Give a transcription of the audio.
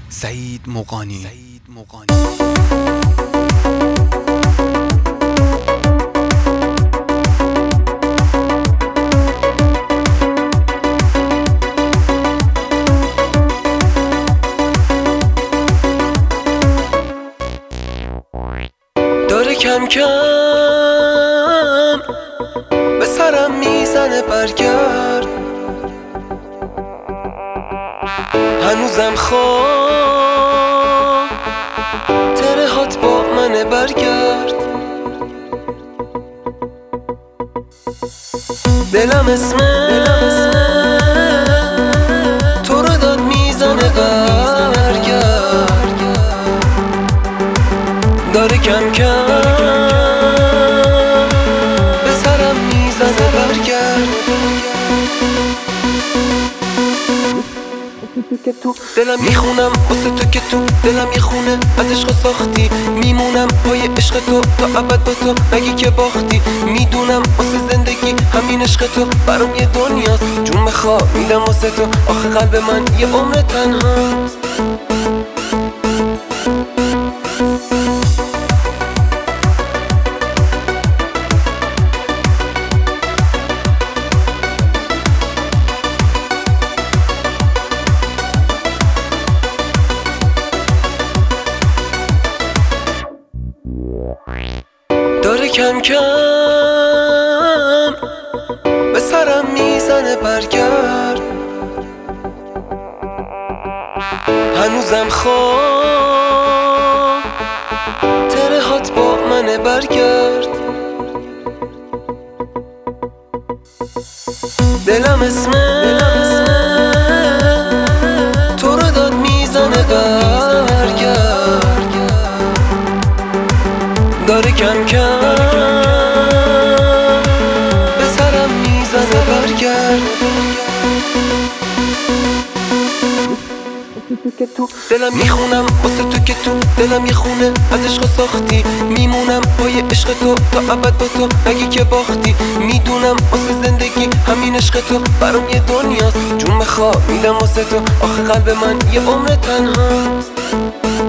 سعید مقانی. داره کم کم به سرم میزنه برگرد، هنوزم خواب ترهات با منه برگرد. دلم اسمه تو رو داد میزنه برگرد، داره کم کم به سرم میزنه برگرد. دلم میخونم واسه تو که تو دلم یه خونه از عشق ساختی، میمونم پای عشق تو تا ابد با تو نگی که باختی. میدونم واسه زندگی همین عشق تو برام یه دنیاست، جون بخواه میدم واسه تو، آخه قلب من یه عمر تنهاست. داره کم کم به سرم میزنه برگرد، هنوزم خواب ترهات با منه برگرد. دلم اسمه تو رو داد میزنه برگرد، داره کم کم به سرم میزنه برگرد. دلم میخونم واسه تو که تو دلم یه خونه از عشق ساختی، میمونم پای عشق تو تا ابد با تو نگی که باختی. میدونم واسه زندگی همین عشق تو برام یه دنیاست، جون بخواه میدم واسه تو، آخه قلب من یه عمر تنهاست.